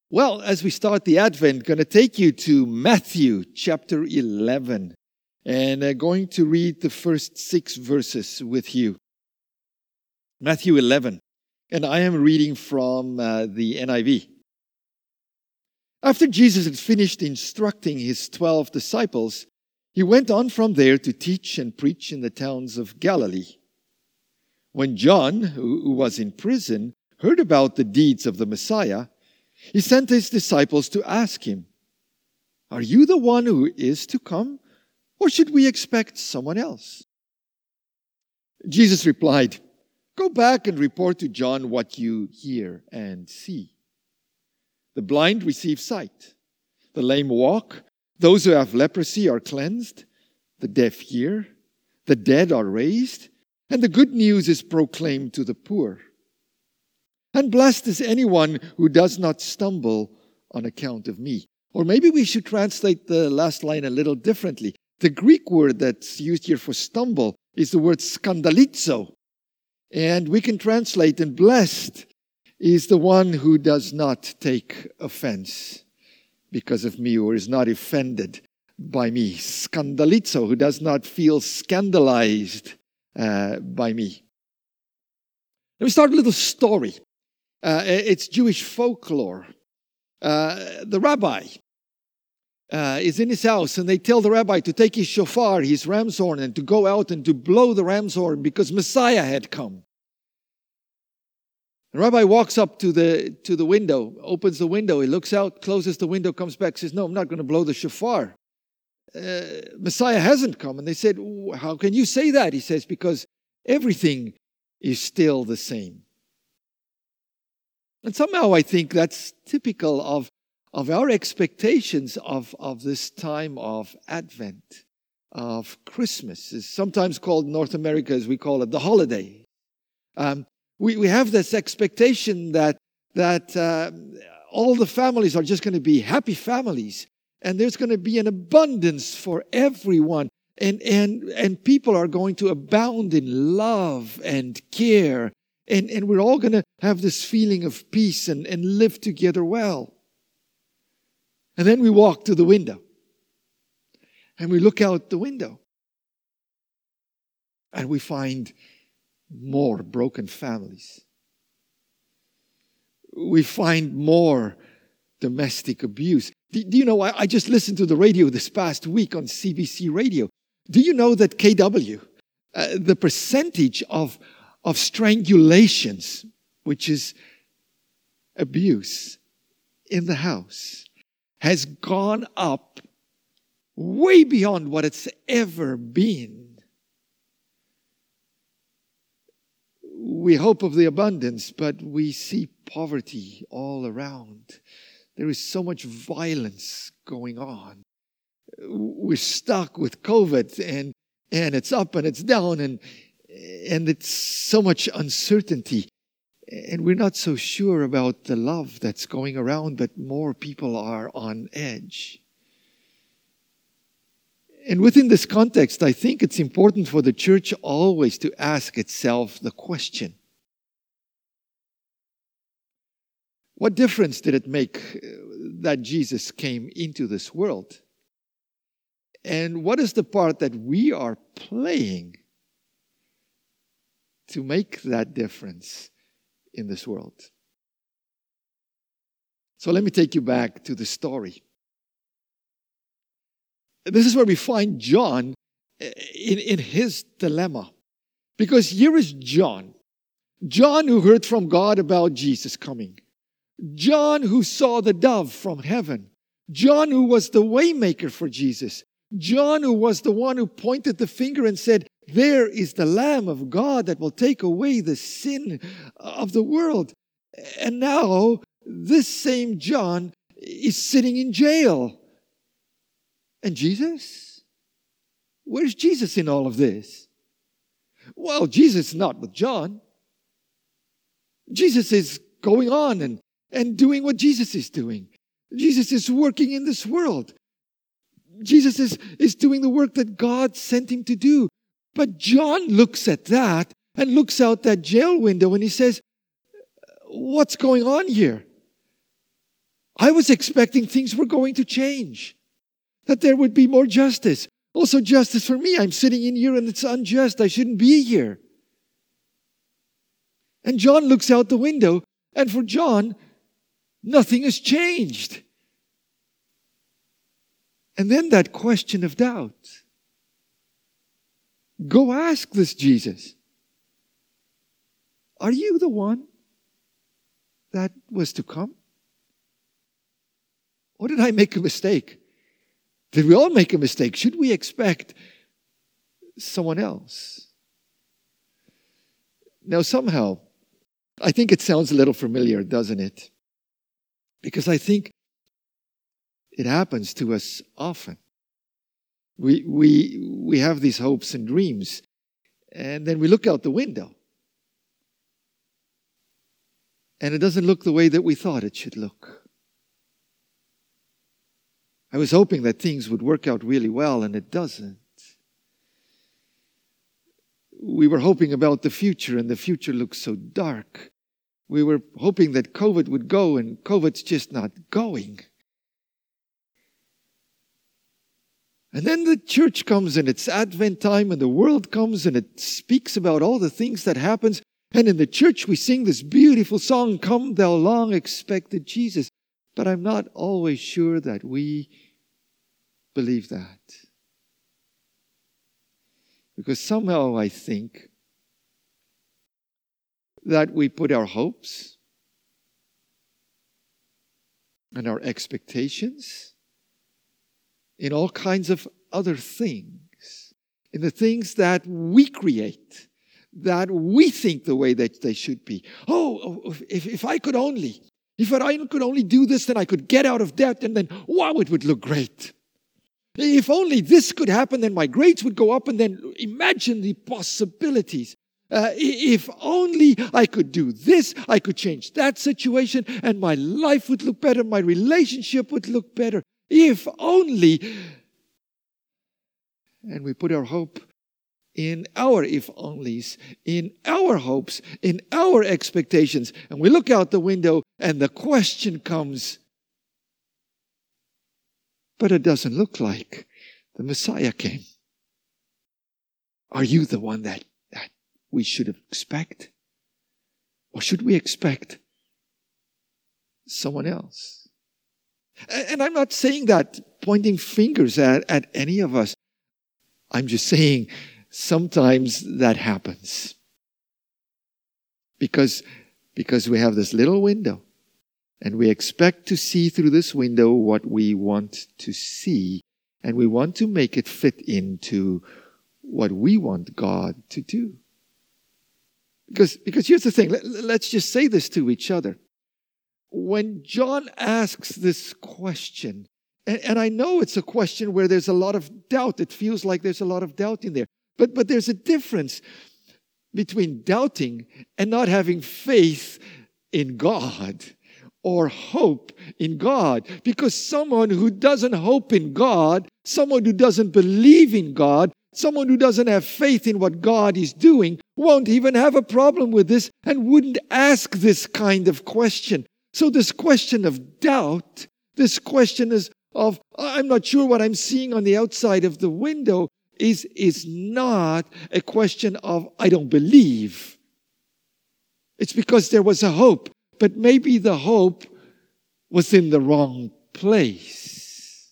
Well, as we start the Advent, going to take you to Matthew chapter 11, and going to read the first 6 verses with you. Matthew 11, and I am reading from the NIV. After Jesus had finished instructing his 12 disciples, he went on from there to teach and preach in the towns of Galilee. When John, who was in prison, heard about the deeds of the Messiah, he sent his disciples to ask him, "Are you the one who is to come, or should we expect someone else?" Jesus replied, "Go back and report to John what you hear and see. The blind receive sight, the lame walk, those who have leprosy are cleansed, the deaf hear, the dead are raised, and the good news is proclaimed to the poor. And blessed is anyone who does not stumble on account of me." Or maybe we should translate the last line a little differently. The Greek word that's used here for stumble is the word skandalizo. And we can translate, and blessed is the one who does not take offense because of me, or is not offended by me. Skandalizo, who does not feel scandalized by me. Let me start with a little story. It's Jewish folklore. The rabbi is in his house, and they tell the rabbi to take his shofar, his ram's horn, and to go out and to blow the ram's horn because Messiah had come. The rabbi walks up to the window, opens the window, he looks out, closes the window, comes back, says, "No, I'm not going to blow the shofar. Messiah hasn't come." And they said, "How can you say that?" He says, "Because everything is still the same." And somehow I think that's typical of our expectations of this time of Advent, of Christmas. It's sometimes called in North America, as we call it, the holiday. We have this expectation that all the families are just going to be happy families, and there's going to be an abundance for everyone, and people are going to abound in love and care. And we're all going to have this feeling of peace and live together well. And then we walk to the window. And we look out the window. And we find more broken families. We find more domestic abuse. Do you know, I just listened to the radio this past week on CBC Radio. Do you know that KW, the percentage of strangulations, which is abuse in the house, has gone up way beyond what it's ever been? We hope of the abundance, but we see poverty all around. There is so much violence going on. We're stuck with COVID, and it's up and it's down, and it's so much uncertainty. And we're not so sure about the love that's going around, but more people are on edge. And within this context, I think it's important for the church always to ask itself the question: what difference did it make that Jesus came into this world? And what is the part that we are playing to make that difference in this world? So let me take you back to the story. This is where we find John in his dilemma. Because here is John. John who heard from God about Jesus coming. John who saw the dove from heaven. John who was the waymaker for Jesus. John who was the one who pointed the finger and said, "There is the Lamb of God that will take away the sin of the world." And now, this same John is sitting in jail. And Jesus? Where's Jesus in all of this? Well, Jesus is not with John. Jesus is going on and doing what Jesus is doing. Jesus is working in this world. Jesus is doing the work that God sent him to do. But John looks at that and looks out that jail window and he says, "What's going on here? I was expecting things were going to change, that there would be more justice. Also justice for me. I'm sitting in here and it's unjust. I shouldn't be here. And John looks out the window, and for John, nothing has changed. And then that question of doubt. Go ask this Jesus. Are you the one that was to come? Or did I make a mistake? Did we all make a mistake? Should we expect someone else? Now, somehow, I think it sounds a little familiar, doesn't it? Because I think it happens to us often. We have these hopes and dreams, and then we look out the window, and it doesn't look the way that we thought it should look. I was hoping that things would work out really well, and it doesn't. We were hoping about the future, and the future looks so dark. We were hoping that COVID would go, and COVID's just not going. And then the church comes, and it's Advent time, and the world comes, and it speaks about all the things that happens. And in the church we sing this beautiful song, "Come Thou Long Expected Jesus." But I'm not always sure that we believe that. Because somehow I think that we put our hopes and our expectations in all kinds of other things, in the things that we create, that we think the way that they should be. If I could only do this, then I could get out of debt, and then, wow, it would look great. If only this could happen, then my grades would go up, and then imagine the possibilities. If only I could do this, I could change that situation, and my life would look better, my relationship would look better. If only. And we put our hope in our if-onlys, in our hopes, in our expectations. And we look out the window and the question comes, but it doesn't look like the Messiah came. Are you the one that we should expect? Or should we expect someone else? And I'm not saying that pointing fingers at any of us. I'm just saying sometimes that happens. Because we have this little window, and we expect to see through this window what we want to see, and we want to make it fit into what we want God to do. Because here's the thing, let's just say this to each other. When John asks this question, and I know it's a question where there's a lot of doubt, it feels like there's a lot of doubt in there, but there's a difference between doubting and not having faith in God or hope in God. Because someone who doesn't hope in God, someone who doesn't believe in God, someone who doesn't have faith in what God is doing, won't even have a problem with this and wouldn't ask this kind of question. So this question of doubt, this question of I'm not sure what I'm seeing on the outside of the window is not a question of I don't believe. It's because there was a hope, but maybe the hope was in the wrong place.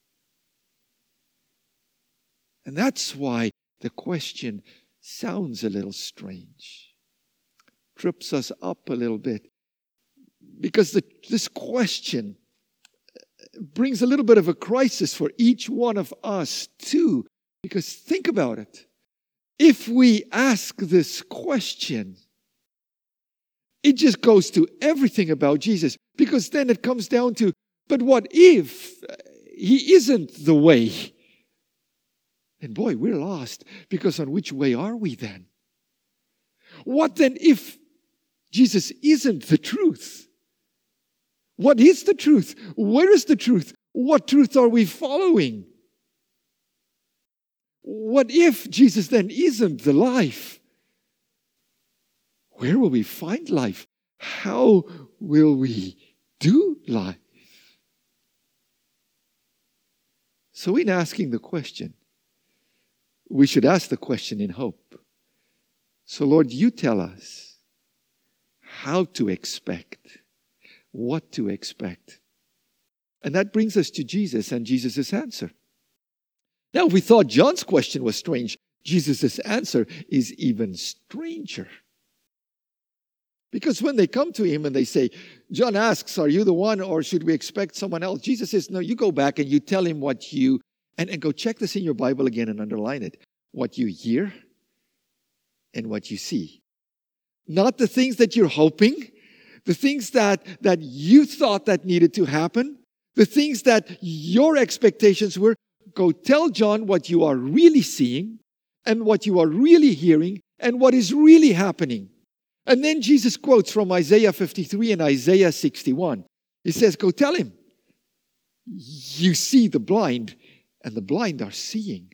And that's why the question sounds a little strange, trips us up a little bit. Because this question brings a little bit of a crisis for each one of us too. Because think about it. If we ask this question, it just goes to everything about Jesus. Because then it comes down to, but what if He isn't the way? And boy, we're lost. Because on which way are we then? What then if Jesus isn't the truth? What is the truth? Where is the truth? What truth are we following? What if Jesus then isn't the life? Where will we find life? How will we do life? So in asking the question, we should ask the question in hope. So Lord, you tell us how to expect, what to expect. And that brings us to Jesus and Jesus' answer. Now, if we thought John's question was strange, Jesus' answer is even stranger. Because when they come to him and they say, John asks, are you the one or should we expect someone else? Jesus says, no, you go back and you tell him what you, and go check this in your Bible again and underline it. What you hear and what you see. Not the things that you're hoping, the things that you thought that needed to happen, the things that your expectations were. Go tell John what you are really seeing and what you are really hearing and what is really happening. And then Jesus quotes from Isaiah 53 and Isaiah 61. He says, go tell him, you see the blind and the blind are seeing.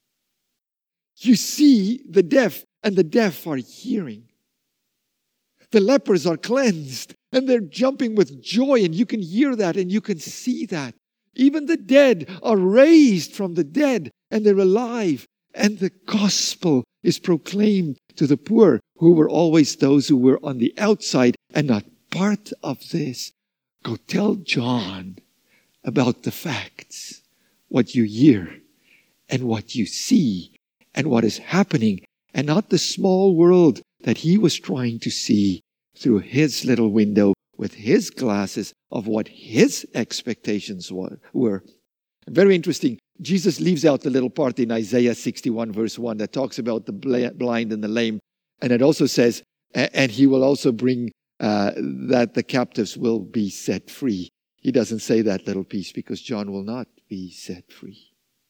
You see the deaf and the deaf are hearing. The lepers are cleansed and they're jumping with joy, and you can hear that and you can see that. Even the dead are raised from the dead and they're alive. And the gospel is proclaimed to the poor, who were always those who were on the outside and not part of this. Go tell John about the facts, what you hear and what you see and what is happening, and not the small world that he was trying to see through his little window with his glasses of what his expectations were. Very interesting. Jesus leaves out the little part in Isaiah 61 verse 1 that talks about the blind and the lame. And it also says, and he will also bring that the captives will be set free. He doesn't say that little piece because John will not be set free.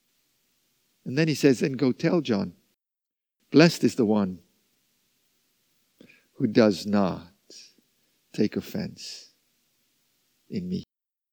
And then he says, and go tell John, blessed is the one who does not take offense in me.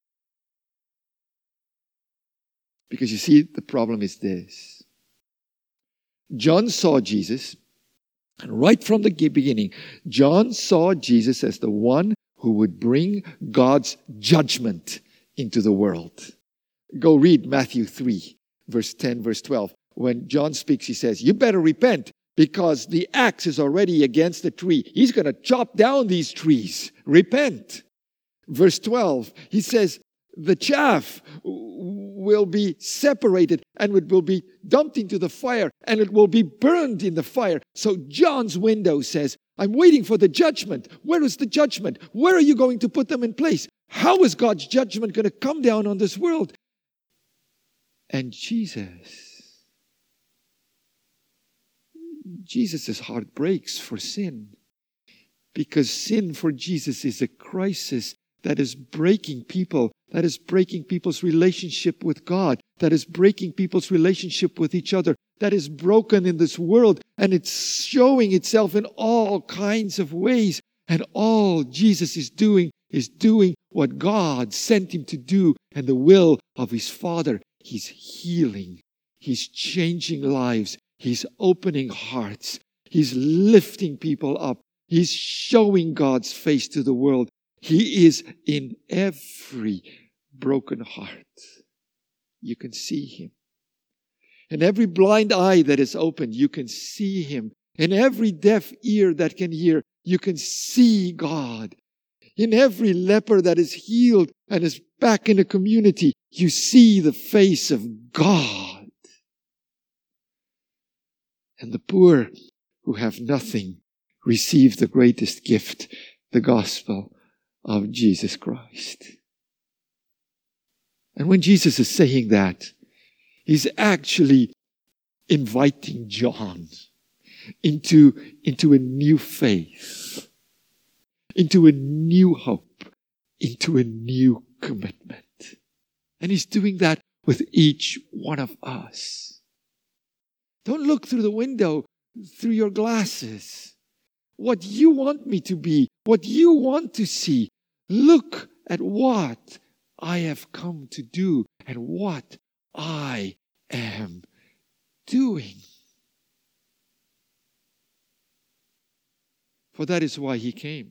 Because you see, the problem is this. John saw Jesus, and right from the beginning, John saw Jesus as the one who would bring God's judgment into the world. Go read Matthew 3, verse 10, verse 12. When John speaks, he says, you better repent, because the axe is already against the tree. He's going to chop down these trees. Repent. Verse 12, he says, the chaff will be separated and it will be dumped into the fire and it will be burned in the fire. So John's window says, I'm waiting for the judgment. Where is the judgment? Where are you going to put them in place? How is God's judgment going to come down on this world? And Jesus' heart breaks for sin, because sin for Jesus is a crisis that is breaking people, that is breaking people's relationship with God, that is breaking people's relationship with each other, that is broken in this world, and it's showing itself in all kinds of ways. And all Jesus is doing what God sent him to do and the will of his Father. He's healing. He's changing lives. He's opening hearts. He's lifting people up. He's showing God's face to the world. He is in every broken heart. You can see him. In every blind eye that is opened, you can see him. In every deaf ear that can hear, you can see God. In every leper that is healed and is back in the community, you see the face of God. And the poor who have nothing receive the greatest gift, the gospel of Jesus Christ. And when Jesus is saying that, he's actually inviting John into a new faith, into a new hope, into a new commitment. And he's doing that with each one of us. Don't look through the window, through your glasses. What you want me to be, what you want to see. Look at what I have come to do and what I am doing. For that is why he came.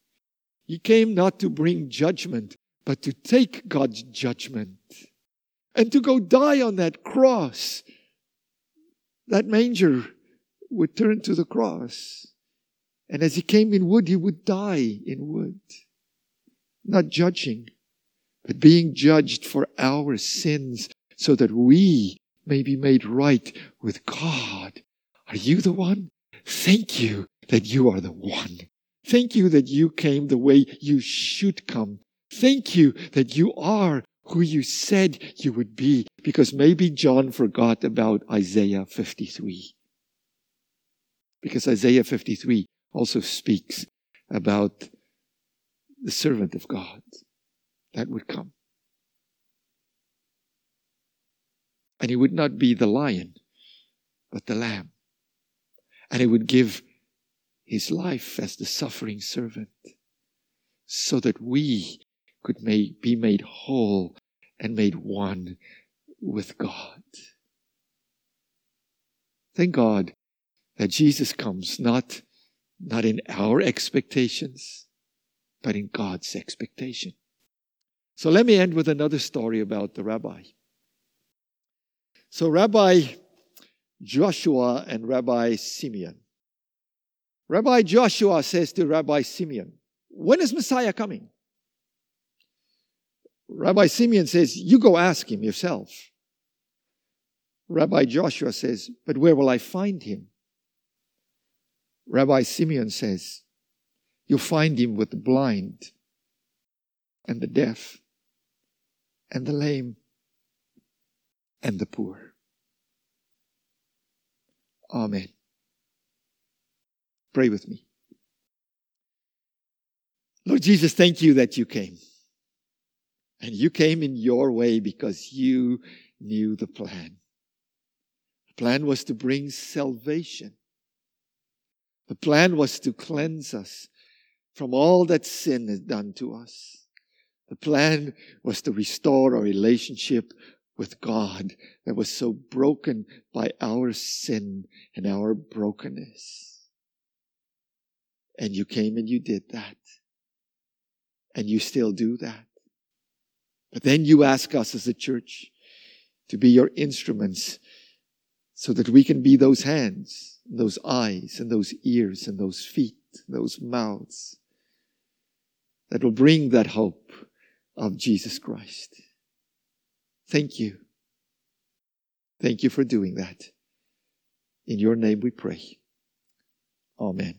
He came not to bring judgment, but to take God's judgment. and to go die on that cross. That manger would turn to the cross. And as he came in wood, he would die in wood. Not judging, but being judged for our sins so that we may be made right with God. Are you the one? Thank you that you are the one. Thank you that you came the way you should come. Thank you that you are who you said you would be, because maybe John forgot about Isaiah 53. Because Isaiah 53 also speaks about the servant of God that would come. And he would not be the lion, but the lamb. And he would give his life as the suffering servant so that we could be made whole and made one with God. Thank God that Jesus comes not in our expectations, but in God's expectation. So let me end with another story about the rabbi. So Rabbi Joshua and Rabbi Simeon. Rabbi Joshua says to Rabbi Simeon, "When is Messiah coming?" Rabbi Simeon says, "You go ask him yourself." Rabbi Joshua says, "But where will I find him?" Rabbi Simeon says, "You'll find him with the blind and the deaf and the lame and the poor." Amen. Pray with me. Lord Jesus, thank you that you came. And you came in your way because you knew the plan. The plan was to bring salvation. The plan was to cleanse us from all that sin has done to us. The plan was to restore our relationship with God that was so broken by our sin and our brokenness. And you came and you did that. And you still do that. But then you ask us as a church to be your instruments so that we can be those hands, those eyes, and those ears, and those feet, those mouths that will bring that hope of Jesus Christ. Thank you. Thank you for doing that. In your name we pray. Amen.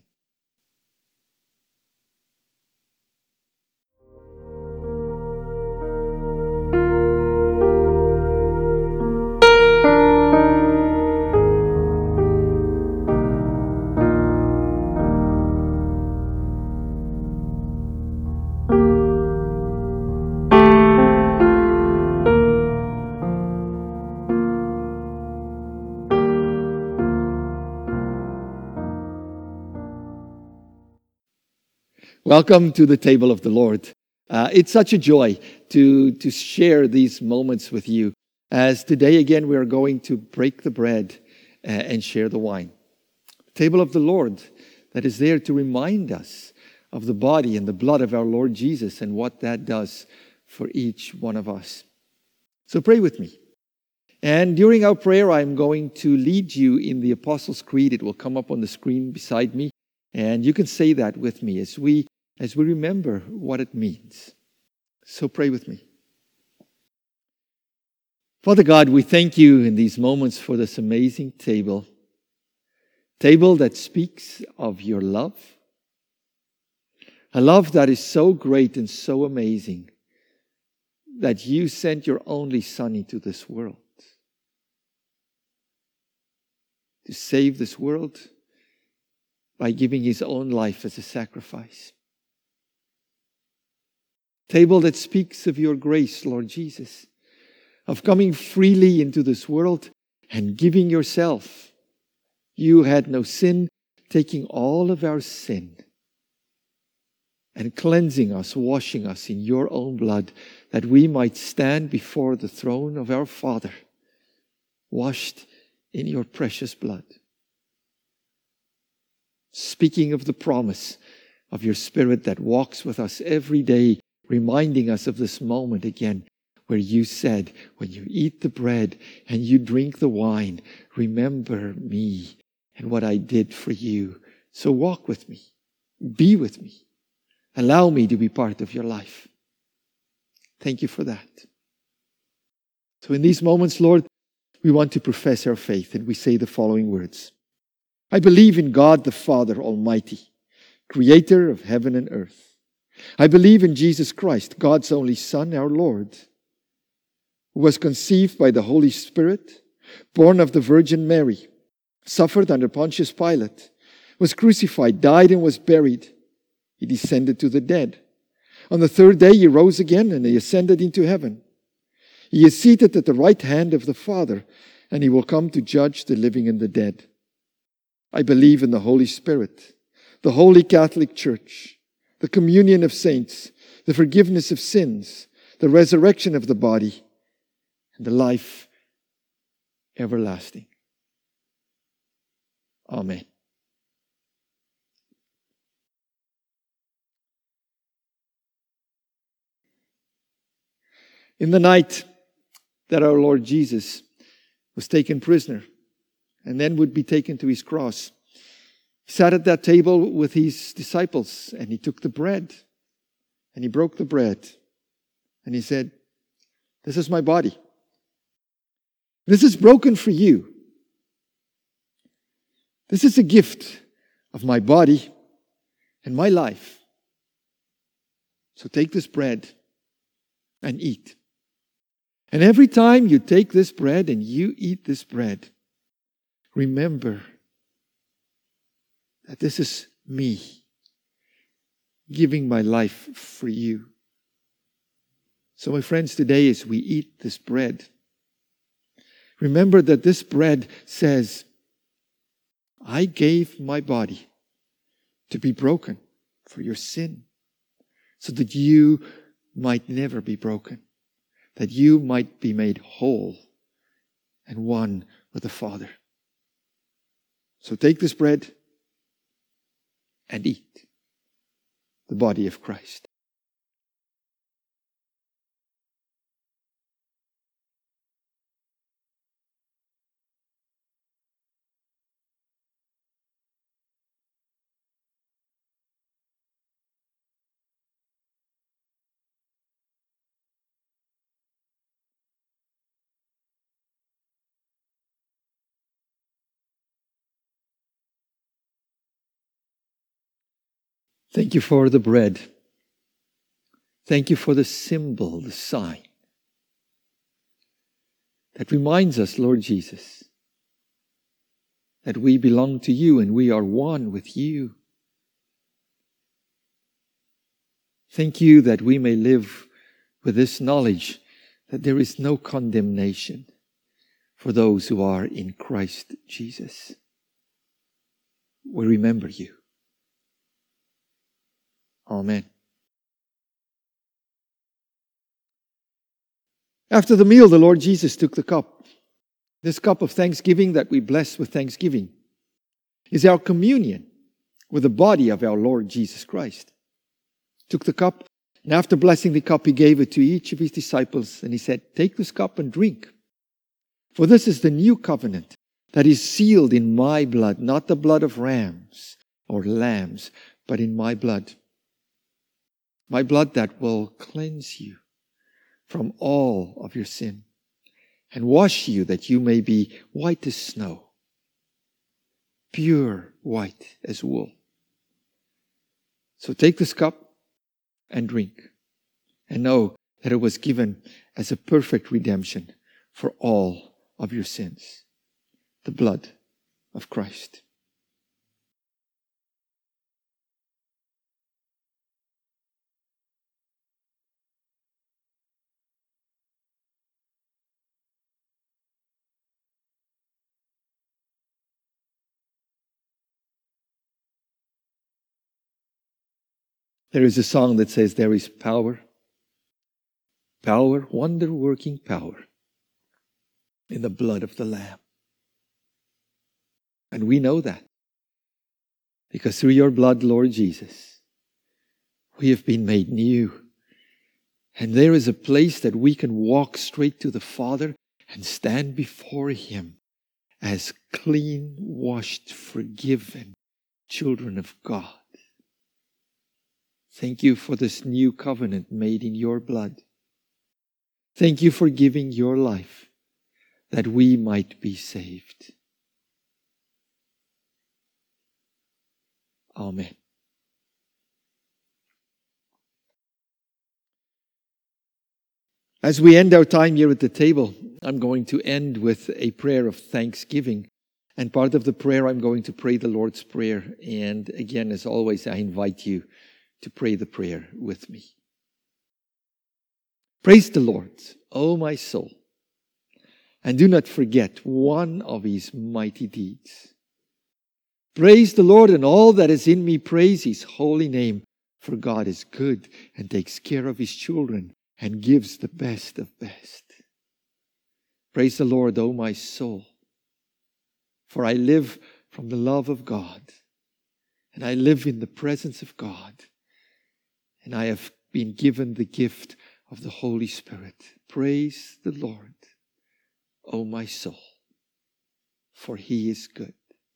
Welcome to the table of the Lord. It's such a joy to share these moments with you. As today again we are going to break the bread and share the wine. The table of the Lord that is there to remind us of the body and the blood of our Lord Jesus and what that does for each one of us. So pray with me. And during our prayer, I'm going to lead you in the Apostles' Creed. It will come up on the screen beside me. And you can say that with me as we remember what it means. So pray with me. Father God, we thank you in these moments for this amazing table. Table that speaks of your love. A love that is so great and so amazing that you sent your only Son into this world to save this world by giving his own life as a sacrifice. Table that speaks of your grace, Lord Jesus, of coming freely into this world and giving yourself. You had no sin, taking all of our sin and cleansing us, washing us in your own blood, that we might stand before the throne of our Father, washed in your precious blood. Speaking of the promise of your Spirit that walks with us every day, reminding us of this moment again where you said, when you eat the bread and you drink the wine, remember me and what I did for you. So walk with me. Be with me. Allow me to be part of your life. Thank you for that. So in these moments, Lord, we want to profess our faith, and we say the following words. I believe in God the Father Almighty, creator of heaven and earth. I believe in Jesus Christ, God's only Son, our Lord, who was conceived by the Holy Spirit, born of the Virgin Mary, suffered under Pontius Pilate, was crucified, died, and was buried. He descended to the dead. On the third day he rose again, and he ascended into heaven. He is seated at the right hand of the Father, and he will come to judge the living and the dead. I believe in the Holy Spirit, the Holy Catholic Church, the communion of saints, the forgiveness of sins, the resurrection of the body, and the life everlasting. Amen. In the night that our Lord Jesus was taken prisoner and then would be taken to his cross, he sat at that table with his disciples, and he took the bread and he broke the bread and he said, "This is my body. This is broken for you. This is a gift of my body and my life. So take this bread and eat. And every time you take this bread and you eat this bread, remember that this is me giving my life for you." So my friends, today as we eat this bread, remember that this bread says, I gave my body to be broken for your sin, so that you might never be broken, that you might be made whole and one with the Father. So take this bread and eat the body of Christ. Thank you for the bread. Thank you for the symbol, the sign that reminds us, Lord Jesus, that we belong to you and we are one with you. Thank you that we may live with this knowledge that there is no condemnation for those who are in Christ Jesus. We remember you. Amen. After the meal, the Lord Jesus took the cup. This cup of thanksgiving that we bless with thanksgiving is our communion with the body of our Lord Jesus Christ. He took the cup, and after blessing the cup, he gave it to each of his disciples, and he said, "Take this cup and drink. For this is the new covenant that is sealed in my blood, not the blood of rams or lambs, but in my blood. My blood that will cleanse you from all of your sin and wash you that you may be white as snow, pure white as wool." So take this cup and drink, and know that it was given as a perfect redemption for all of your sins. The blood of Christ. There is a song that says, there is power, wonder-working power in the blood of the Lamb. And we know that because through your blood, Lord Jesus, we have been made new And there is a place that we can walk straight to the Father and stand before Him as clean, washed, forgiven children of God. Thank you for this new covenant made in your blood. Thank you for giving your life that we might be saved. Amen. As we end our time here at the table, I'm going to end with a prayer of thanksgiving. And part of the prayer, I'm going to pray the Lord's Prayer. And again, as always, I invite you to pray the prayer with me. Praise the Lord, O my soul, and do not forget one of His mighty deeds. Praise the Lord, and all that is in me, praise His holy name. For God is good and takes care of His children and gives the best of best. Praise the Lord, O my soul, for I live from the love of God, and I live in the presence of God, and I have been given the gift of the Holy Spirit. Praise the Lord, O my soul, for He is good.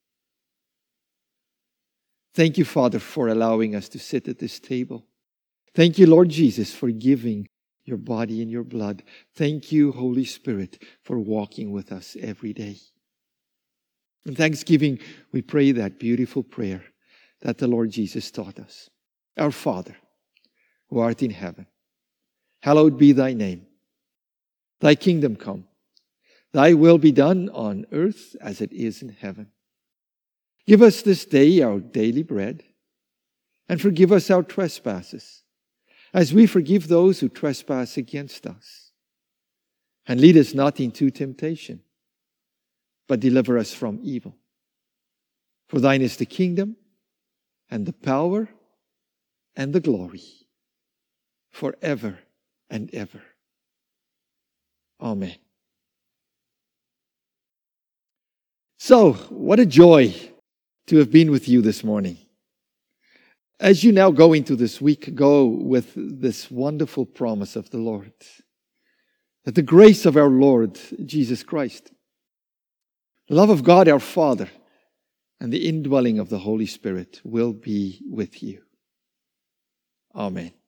Thank you, Father, for allowing us to sit at this table. Thank you, Lord Jesus, for giving your body and your blood. Thank you, Holy Spirit, for walking with us every day. In thanksgiving, we pray that beautiful prayer that the Lord Jesus taught us. Our Father, who art in heaven, hallowed be thy name. Thy kingdom come. Thy will be done on earth as it is in heaven. Give us this day our daily bread, and forgive us our trespasses, as we forgive those who trespass against us. And lead us not into temptation, but deliver us from evil. For thine is the kingdom, and the power, and the glory, forever and ever. Amen. So, what a joy to have been with you this morning. As you now go into this week, go with this wonderful promise of the Lord, that the grace of our Lord Jesus Christ, the love of God our Father, and the indwelling of the Holy Spirit will be with you. Amen.